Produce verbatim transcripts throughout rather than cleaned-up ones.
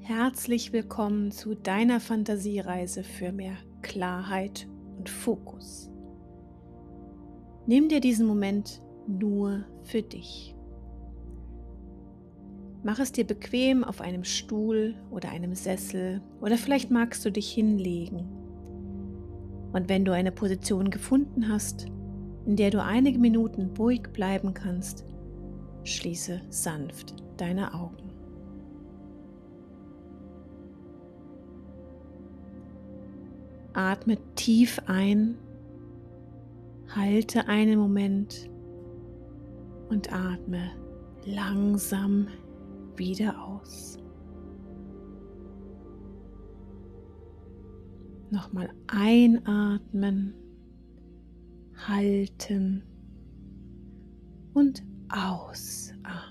Herzlich willkommen zu deiner Fantasiereise für mehr Klarheit und Fokus. Nimm dir diesen Moment nur für dich. Mach es dir bequem auf einem Stuhl oder einem Sessel oder vielleicht magst du dich hinlegen. Und wenn du eine Position gefunden hast, in der du einige Minuten ruhig bleiben kannst, schließe sanft deine Augen. Atme tief ein, halte einen Moment und atme langsam wieder aus. Nochmal einatmen, halten und ausatmen.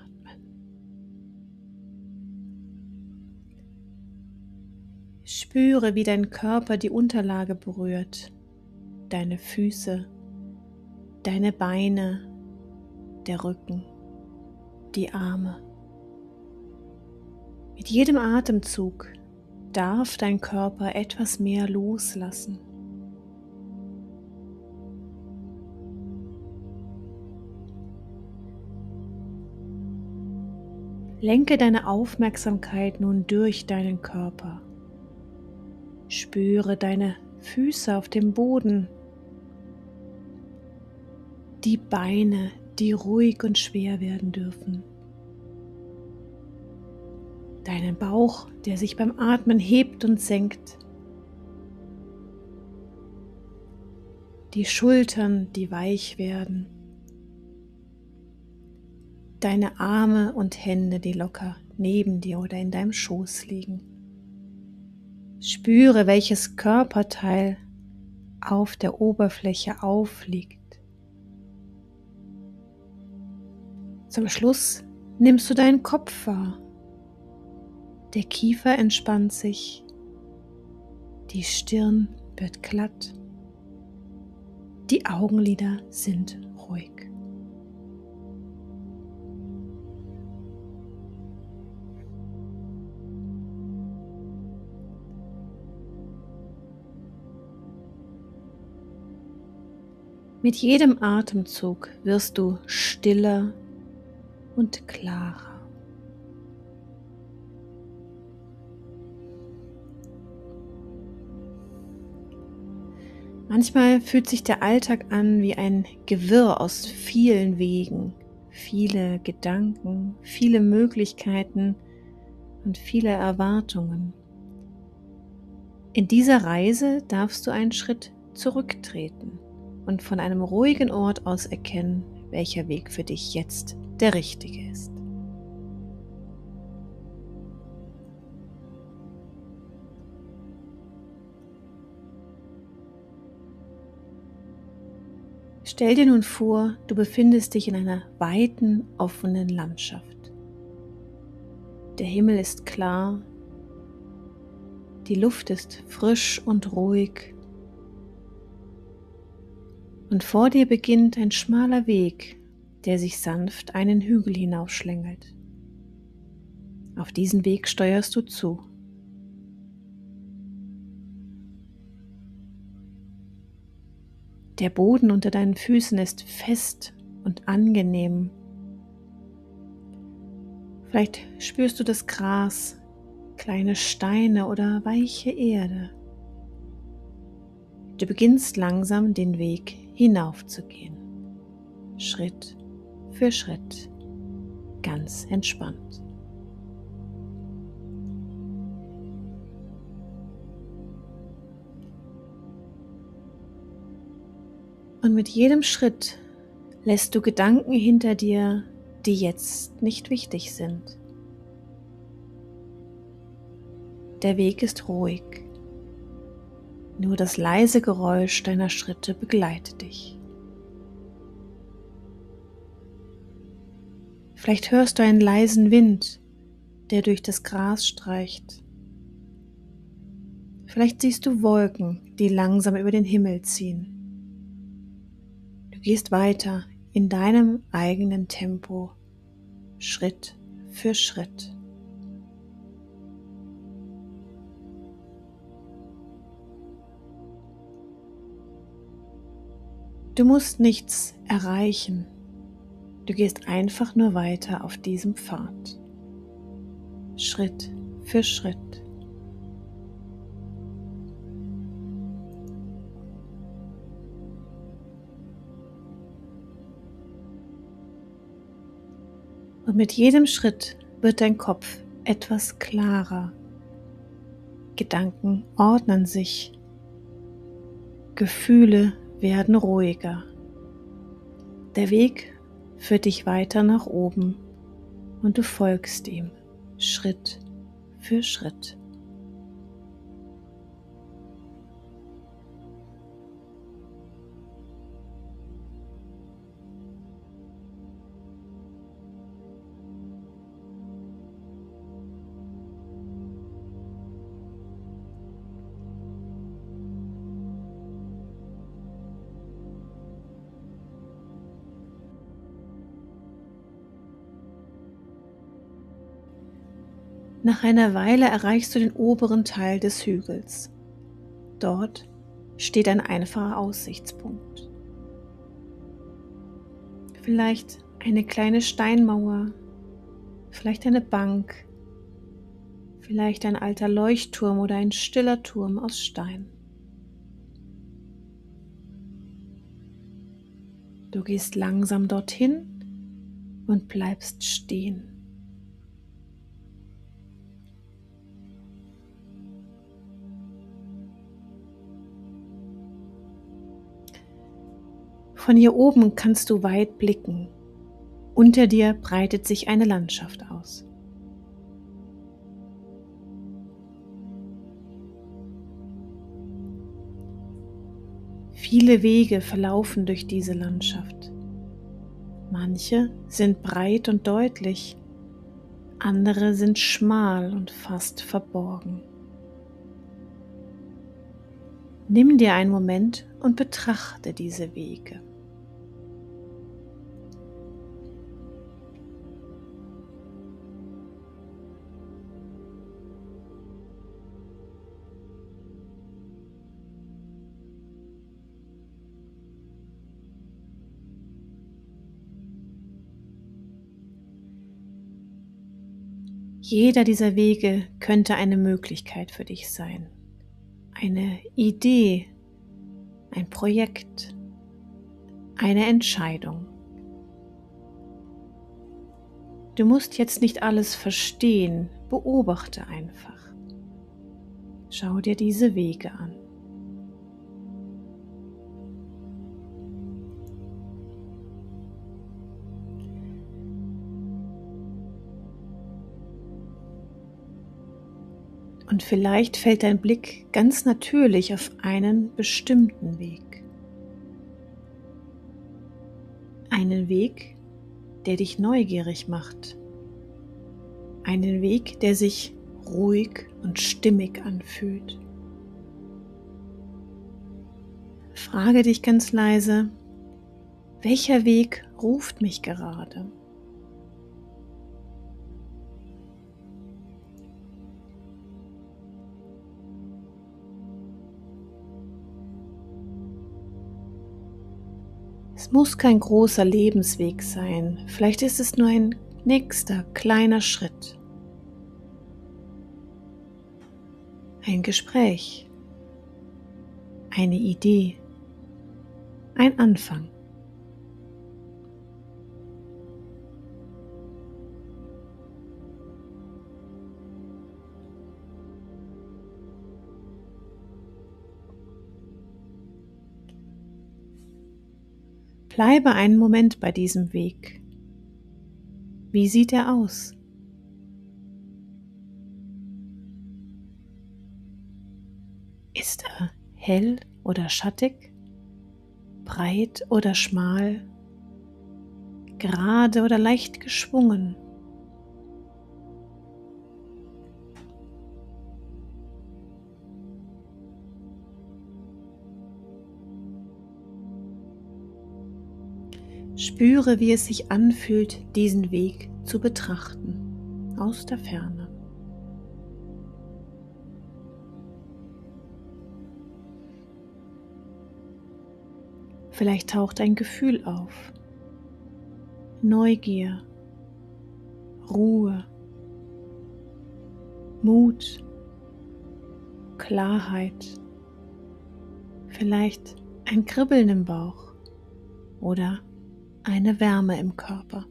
Spüre, wie dein Körper die Unterlage berührt, deine Füße, deine Beine, der Rücken, die Arme. Mit jedem Atemzug darf dein Körper etwas mehr loslassen. Lenke deine Aufmerksamkeit nun durch deinen Körper. Spüre deine Füße auf dem Boden, die Beine, die ruhig und schwer werden dürfen. Deinen Bauch, der sich beim Atmen hebt und senkt. Die Schultern, die weich werden. Deine Arme und Hände, die locker neben dir oder in deinem Schoß liegen. Spüre, welches Körperteil auf der Oberfläche aufliegt. Zum Schluss nimmst du deinen Kopf wahr. Der Kiefer entspannt sich, die Stirn wird glatt, die Augenlider sind ruhig. Mit jedem Atemzug wirst du stiller und klarer. Manchmal fühlt sich der Alltag an wie ein Gewirr aus vielen Wegen, viele Gedanken, viele Möglichkeiten und viele Erwartungen. In dieser Reise darfst du einen Schritt zurücktreten und von einem ruhigen Ort aus erkennen, welcher Weg für dich jetzt der richtige ist. Stell dir nun vor, du befindest dich in einer weiten, offenen Landschaft. Der Himmel ist klar, die Luft ist frisch und ruhig. Und vor dir beginnt ein schmaler Weg, der sich sanft einen Hügel hinaufschlängelt. Auf diesen Weg steuerst du zu. Der Boden unter deinen Füßen ist fest und angenehm. Vielleicht spürst du das Gras, kleine Steine oder weiche Erde. Du beginnst langsam den Weg hinaufzugehen, Schritt für Schritt, ganz entspannt. Und mit jedem Schritt lässt du Gedanken hinter dir, die jetzt nicht wichtig sind. Der Weg ist ruhig. Nur das leise Geräusch deiner Schritte begleitet dich. Vielleicht hörst du einen leisen Wind, der durch das Gras streicht. Vielleicht siehst du Wolken, die langsam über den Himmel ziehen. Du gehst weiter in deinem eigenen Tempo, Schritt für Schritt. Du musst nichts erreichen. Du gehst einfach nur weiter auf diesem Pfad. Schritt für Schritt. Und mit jedem Schritt wird dein Kopf etwas klarer. Gedanken ordnen sich. Gefühle werden ruhiger. Der Weg führt dich weiter nach oben und du folgst ihm Schritt für Schritt. Nach einer Weile erreichst du den oberen Teil des Hügels. Dort steht ein einfacher Aussichtspunkt. Vielleicht eine kleine Steinmauer, vielleicht eine Bank, vielleicht ein alter Leuchtturm oder ein stiller Turm aus Stein. Du gehst langsam dorthin und bleibst stehen. Von hier oben kannst du weit blicken. Unter dir breitet sich eine Landschaft aus. Viele Wege verlaufen durch diese Landschaft. Manche sind breit und deutlich, andere sind schmal und fast verborgen. Nimm dir einen Moment und betrachte diese Wege. Jeder dieser Wege könnte eine Möglichkeit für dich sein. Eine Idee, ein Projekt, eine Entscheidung. Du musst jetzt nicht alles verstehen, beobachte einfach. Schau dir diese Wege an. Und vielleicht fällt dein Blick ganz natürlich auf einen bestimmten Weg. Einen Weg, der dich neugierig macht. Einen Weg, der sich ruhig und stimmig anfühlt. Frage dich ganz leise, welcher Weg ruft mich gerade? Es muss kein großer Lebensweg sein, vielleicht ist es nur ein nächster kleiner Schritt. Ein Gespräch, eine Idee, ein Anfang. Bleibe einen Moment bei diesem Weg. Wie sieht er aus? Ist er hell oder schattig? Breit oder schmal? Gerade oder leicht geschwungen? Spüre, wie es sich anfühlt, diesen Weg zu betrachten, aus der Ferne. Vielleicht taucht ein Gefühl auf. Neugier, Ruhe, Mut, Klarheit, vielleicht ein Kribbeln im Bauch oder eine Wärme im Körper.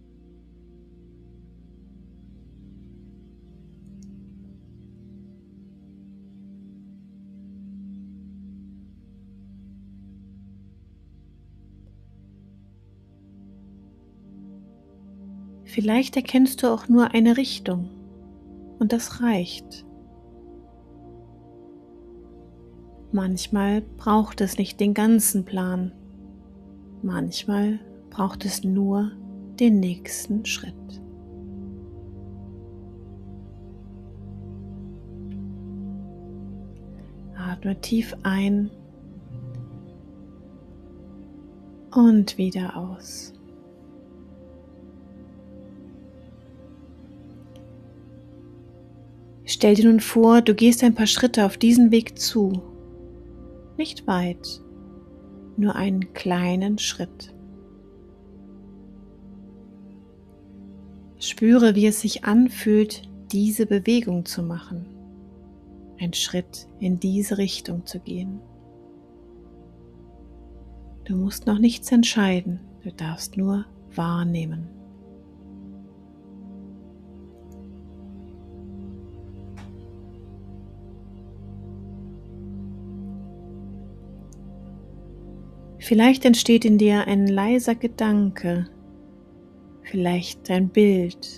Vielleicht erkennst du auch nur eine Richtung und das reicht. Manchmal braucht es nicht den ganzen Plan. Manchmal braucht es nur den nächsten Schritt. Atme tief ein und wieder aus. Stell dir nun vor, du gehst ein paar Schritte auf diesen Weg zu. Nicht weit, nur einen kleinen Schritt. Spüre, wie es sich anfühlt, diese Bewegung zu machen. Ein Schritt in diese Richtung zu gehen. Du musst noch nichts entscheiden, du darfst nur wahrnehmen. Vielleicht entsteht in dir ein leiser Gedanke, vielleicht ein Bild,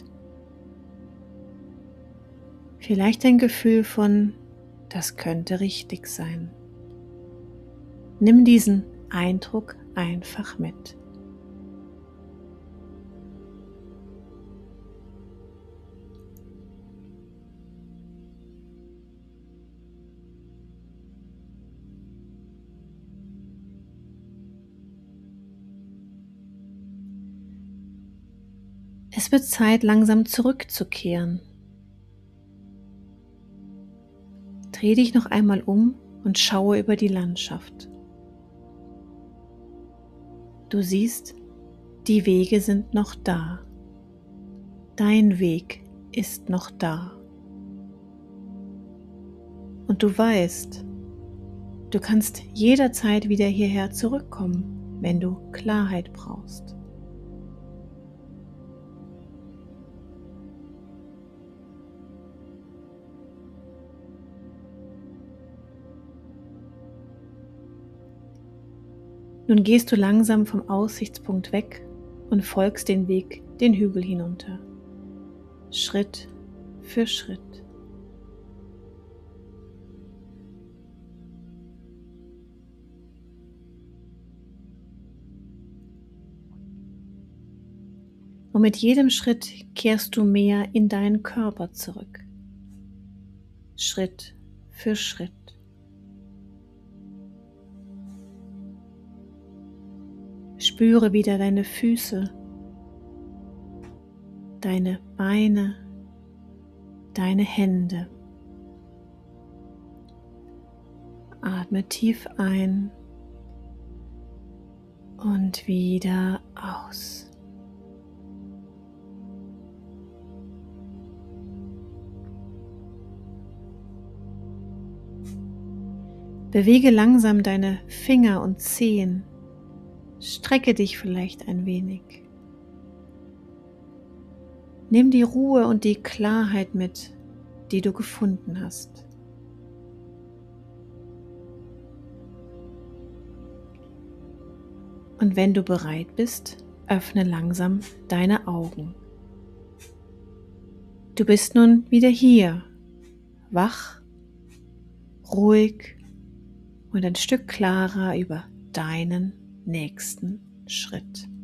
vielleicht ein Gefühl von, das könnte richtig sein. Nimm diesen Eindruck einfach mit. Es wird Zeit, langsam zurückzukehren. Dreh dich noch einmal um und schaue über die Landschaft. Du siehst, die Wege sind noch da. Dein Weg ist noch da. Und du weißt, du kannst jederzeit wieder hierher zurückkommen, wenn du Klarheit brauchst. Nun gehst du langsam vom Aussichtspunkt weg und folgst den Weg den Hügel hinunter, Schritt für Schritt. Und mit jedem Schritt kehrst du mehr in deinen Körper zurück, Schritt für Schritt. Spüre wieder deine Füße, deine Beine, deine Hände. Atme tief ein und wieder aus. Bewege langsam deine Finger und Zehen. Strecke dich vielleicht ein wenig. Nimm die Ruhe und die Klarheit mit, die du gefunden hast. Und wenn du bereit bist, öffne langsam deine Augen. Du bist nun wieder hier, wach, ruhig und ein Stück klarer über deinen nächsten Schritt.